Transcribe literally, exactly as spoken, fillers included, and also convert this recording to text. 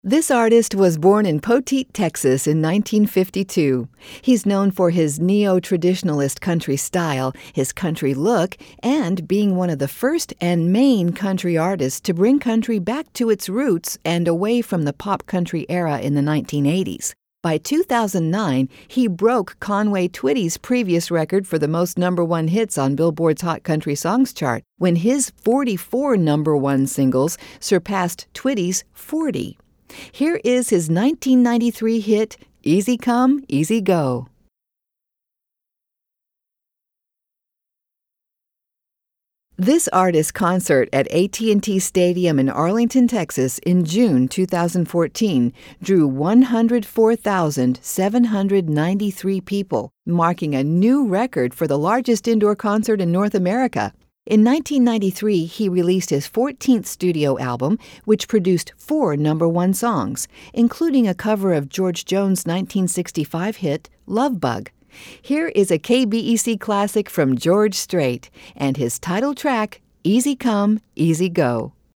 This artist was born in Poteet, Texas in nineteen fifty-two. He's known for his neo-traditionalist country style, his country look, and being one of the first and main country artists to bring country back to its roots and away from the pop country era in the nineteen eighties. By two thousand nine, he broke Conway Twitty's previous record for the most number one hits on Billboard's Hot Country Songs chart, when his forty-four number one singles surpassed Twitty's forty. Here is his nineteen ninety-three hit, Easy Come, Easy Go. This artist's concert at A T and T Stadium in Arlington, Texas in June two thousand fourteen drew one hundred four thousand seven hundred ninety-three people, marking a new record for the largest indoor concert in North America. In nineteen ninety-three, he released his fourteenth studio album, which produced four number one songs, including a cover of George Jones' nineteen sixty-five hit, Love Bug. Here is a K B E C classic from George Strait and his title track, Easy Come, Easy Go.